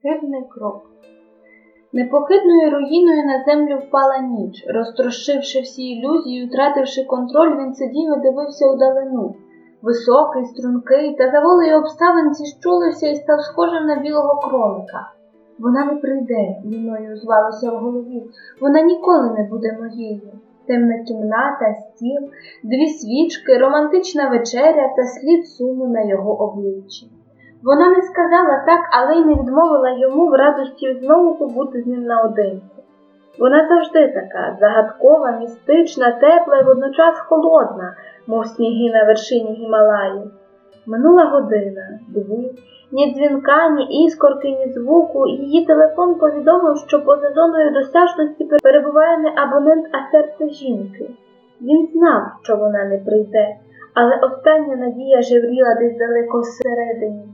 Хибний крок. Непохитною руїною на землю впала ніч. Розтрощивши всі ілюзії, втративши контроль, він сидів і дивився удалину. Високий, стрункий, та за волею обставин зіщулився і став схожим на білого кролика. Вона не прийде, луною звалося в голові. Вона ніколи не буде моєю. Темна кімната, стіл, дві свічки, романтична вечеря та слід суму на його обличчі. Вона не сказала так, але й не відмовила йому в радості знову побути з ним наодинці. Вона завжди така, загадкова, містична, тепла і водночас холодна, мов сніги на вершині Гімалаї. Минула година, дві, ні дзвінка, ні іскорки, ні звуку. Її телефон повідомив, що поза зоною досяжності перебуває не абонент, а серце жінки. Він знав, що вона не прийде, але остання надія жевріла десь далеко всередині.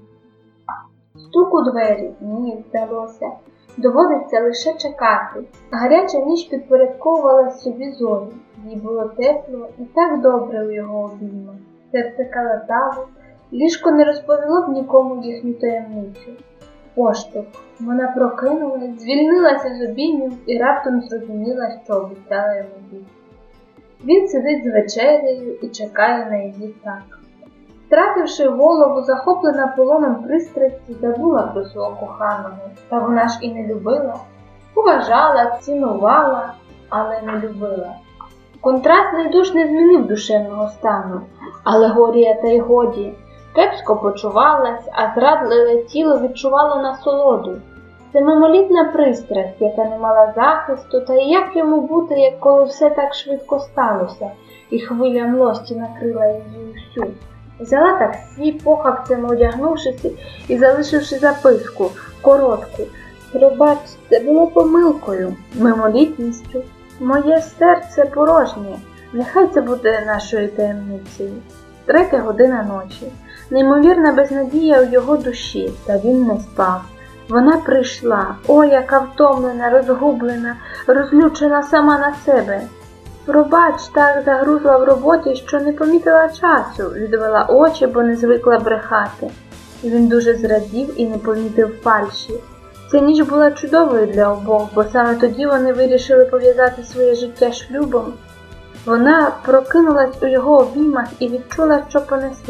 Стук у двері? Ні, здалося. Доводиться лише чекати. Гаряча ніч підпорядковувала собі зорі. Їй було тепло і так добре у його обіймах. Серце калатало, ліжко не розповіло б нікому їхню таємницю. Поштовх. Вона прокинулась, звільнилася з обіймів і раптом зрозуміла, що обіцяла йому бути. Він сидить з вечерею і чекає на її так. Втративши голову, захоплена полоном пристрасті, забула про свого коханого. Та вона ж і не любила. Поважала, цінувала, але не любила. Контрастний душ не змінив душевного стану. Алегорія та й годі. Кепсько почувалась, а зрадливе тіло відчувало насолоду. Це мимолітна пристрасть, яка не мала захисту, та і як йому бути, коли все так швидко сталося, і хвиля млості накрила її усю. Взяла таксі, похапцем одягнувшись і залишивши записку, коротку. «Пробач, це було помилкою, мимолітністю. Моє серце порожнє, нехай це буде нашою таємницею». 3 година ночі. Неймовірна безнадія у його душі, та він не спав. Вона прийшла, о, яка втомлена, розгублена, розлючена сама на себе. «Пробач, так загрузла в роботі, що не помітила часу», відвела очі, бо не звикла брехати. Він дуже зрадів і не помітив фальші. Ця ніч була чудовою для обох, бо саме тоді вони вирішили пов'язати своє життя шлюбом. Вона прокинулась у його обіймах і відчула, що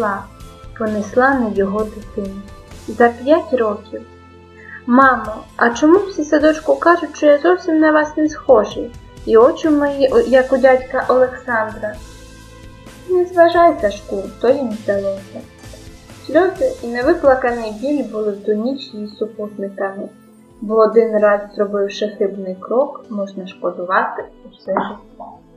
понесла на його дитину. За 5 років. «Мамо, а чому всі садочку кажуть, що я зовсім на вас не схожий? І очі мої, як у дядька Олександра». «Не зважай, Сашку», то їм здалося. Сльози і невиплаканий біль були в ту ніч її супутниками, бо один раз, зробивши хибний крок, можна шкодувати усе життя.